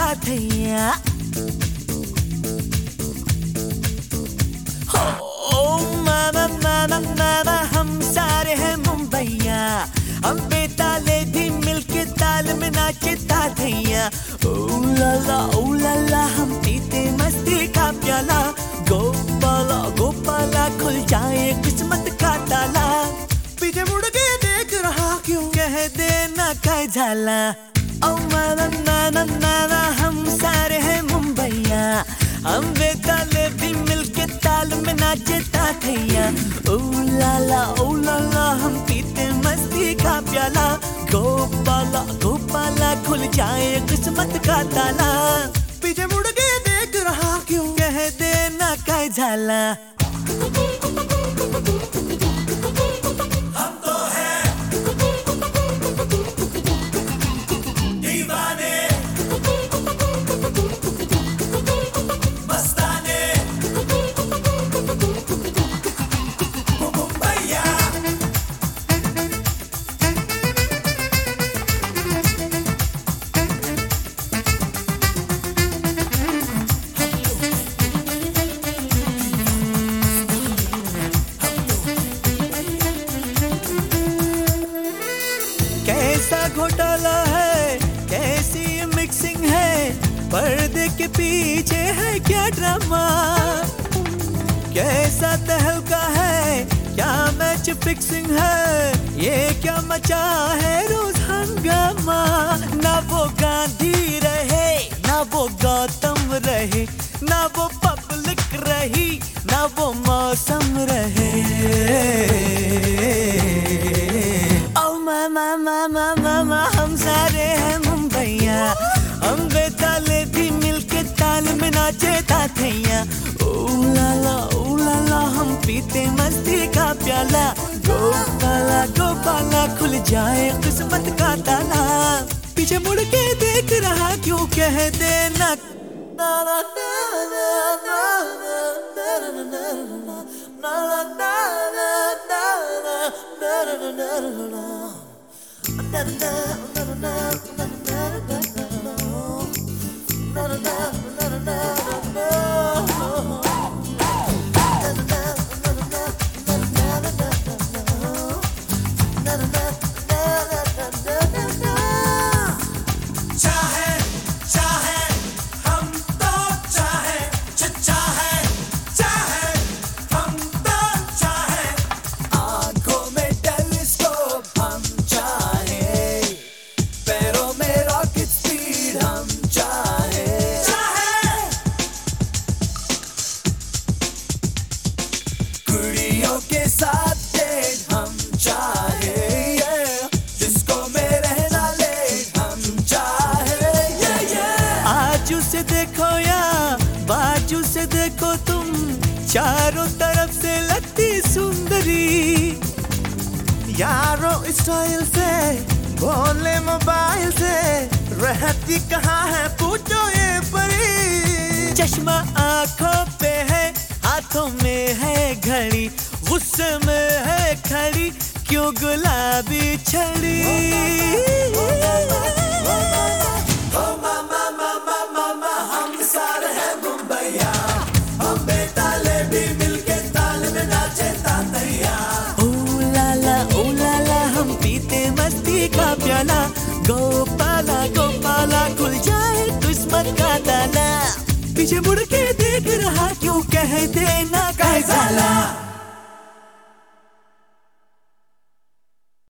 थैया। हो मामा मामा मामा हम सारे हैं मुंबईया, हम बेताले भी मिलके ताल में नाचे थैया। ओ लाला हम पीते मस्ती का प्याला, गोपाला गोपाला खुल जाए किस्मत का ताला। पीछे मुड़ के देख रहा क्यों, कह देना काय झाला। ओ मामा मामा मामा हम सारे हैं मुंबईया, हम बेताले भी मिलके ताल में नाचे थैया। ओ लाला हम पीते मस्ती का प्याला, गोपाला गोपाला खुल जाए किस्मत का ताला। पीछे मुड़ के देख रहा क्यों, कह देना काय झाला। कैसा घोटाला है, कैसी मिक्सिंग है, पर्दे के पीछे है क्या ड्रामा। कैसा तहलका है, क्या मैच फिक्सिंग है, ये क्या मचा है रोज हंगामा। ना वो गांधी रहे, ना वो गौतम रहे, ना वो पब्लिक रही, ना वो मौसम रहे। मामा हम सारे हैं मुंबईया, हम बेताले भी मिलके ताल में नाचे थैया। ओ लाला हम पीते मस्ती का प्याला, गोपाला गोपाला खुल जाए किस्मत का ताला। पीछे मुड़ के देख रहा क्यों, कह देना के साथ डेट हम चाहे, जिसको में रहना लेट हम चाहे। आजू से देखो या बाजू से देखो तुम, चारों तरफ से लगती सुंदरी। यारो स्टाइल से बोले मोबाइल से, रहती कहाँ है पूछो ये परी। चश्मा आंखों पे है, हाथों में है घड़ी, गुस्से में है खड़ी क्यों गुलाबी छड़ी। ओ मामा मामा मामा हम सारे हैं मुंबईया, हम बेताले भी मिलके ताल में नाचे थैया। ओ लाला हम पीते मस्ती का प्याला, गोपाला गोपाला खुल जाए किस्मत का ताला। पीछे मुड़ के देख रहा क्यों, कह देना काय झाला।